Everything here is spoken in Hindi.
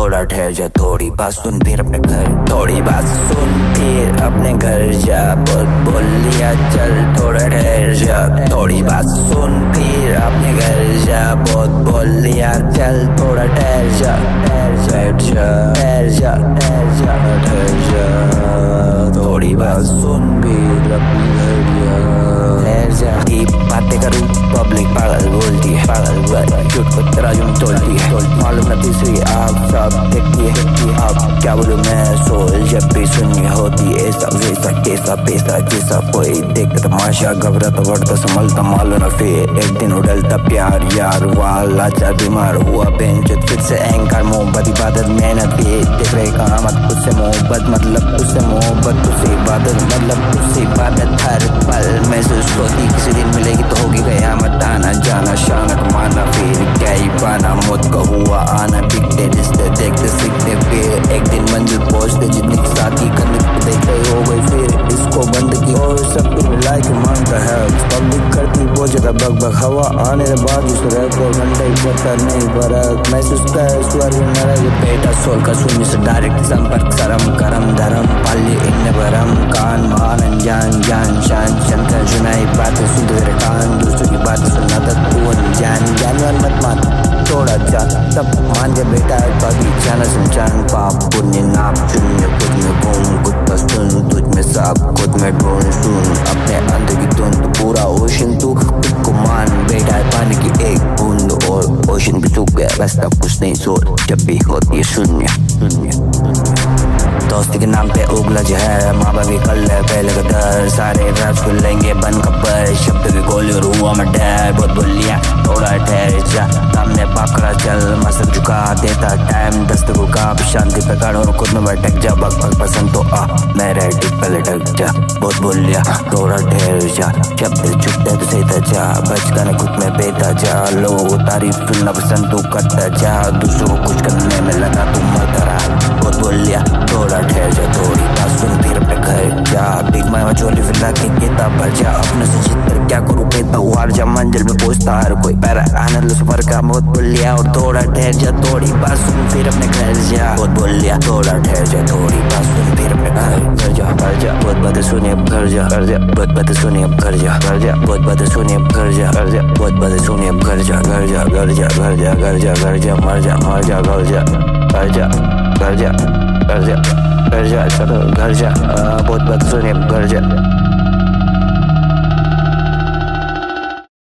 थोड़ा ठहर जा, थोड़ी बात सुन फिर अपने घर, थोड़ी बात सुन फिर अपने घर जा। बहुत बोल लिया चल थोड़ा ठहर जा, थोड़ी बात सुन फिर अपने घर जा। बहुत बोल लिया चल थोड़ा ठहर जा, ठहर जा, ठहर जा, ठहर जा, ठहर जा। थोड़ी बात सुन फिर अपने घर जा, ठहर जा। बातें करूं पब्लिक पागल बोलती है, पागल झूठ को तराजू तोलती है। मालूम न तीसरी आप सब देखती है, अब क्या बोलूं मैं सोल जब भी सुनी होती ऐसा वैसा कैसा पैसा जैसा कोई देख तमाशा। घबराता बढ़ता संभलता मालूम न फिर एक दिन उड़लता प्यार यार वाला चा बीमार हुआ बेंचत फिर से एंकर। मोहब्बत इबादत मेहनत भी देख रहे कामत उससे मोहब्बत मतलब उससे मोहब्बत उससे इबादत मतलब उससे इबादत। हर पल महसूस होती किसी दिन मिलेगी तो होगी कयामत। आना जाना शान कमाना फिर क्या ही पाना, मौत का हुआ आना। दिखते रिश्ते देखते सीखते फिर एक दिन मंजिल पहुंचते। जितनी साथी कंध देख रहे हो गई फिर इसको बंद की और सब कुछ मिला के मांगता है। पब्लिक करती बहुत ज्यादा बग हवा आने के बाद उस रहते घंटे पता नहीं फर्क महसूस कर स्वर्ग नरक। बेटा सोल का शून्य से डायरेक्ट संपर्क सरम करम धर्म पाली इन भरम कान मान अनजान जान शान शंकर जुनाई बातें सुन तेरे कान। दूसरों की बातें सुनना तक तू अनजान जानवर मत मान थोड़ा जा तब मान जा बेटा। बाकी जाना सुनचान पाप पुण्य नाप शून्य खुद में घूम खुद का सुन तुझ में साफ खुद में ढूंढ सुन अपने अंदर की धुन तो पूरा ओशन तू खुद को मान बेटा। पानी की एक बूंद और ओशन भी सूख गया रास्ता कुछ नहीं सोच जब भी होती है शून्य शून्य। दोस्ती के नाम पे उगला जहर माँ बाप भी कल है पहले का डर। सारे राज खुल लेंगे बन कब्बर शब्द की गोली और हुआ मैं डर। बहुत बोल लिया थोड़ा ठहर जा सामने पाकड़ा चल मसक झुका देता टाइम दस्तक का शांति पे काढ़ और खुद में भटक जा। बक बक पसंद तो आ मैं रेडी पहले ढक जा। बहुत बोल लिया थोड़ा ठहर जा शब्द चुपते तो सहता जा बचकाने खुद में बेता जा। लोगों को तारीफ सुनना पसंद तू करता जा दूसरों को कुछ करने में लगा तू मरता रहा। बहुत बोल लिया थोड़ा ठहर जा थोड़ी बात सुन फिर अपने घर जा। बिग मामा चोली फिला के किताब भर जा अपने से जीत कर क्या करूँ कहता हूँ हार जा। मंजिल में पहुंचता हर कोई पैरा आनंद सफर का। बहुत बोल लिया और थोड़ा ठहर जा थोड़ी बात सुन फिर अपने घर जा। बहुत बोल लिया थोड़ा ठहर जा थोड़ी बात सुन फिर अपने घर जा घर जा। बहुत बातें सुनी अब घर जा घर जा। बहुत बातें सुनी अब घर जा घर जा। बहुत बातें सुनी अब घर जा घर जा। बहुत बातें सुनी अब घर जा घर जा घर जा घर जा घर जा घर जा मर जा घर जा घर जा घर जा घर जा घर जा चलो घर जा। बहुत बात सुनिए घर जा।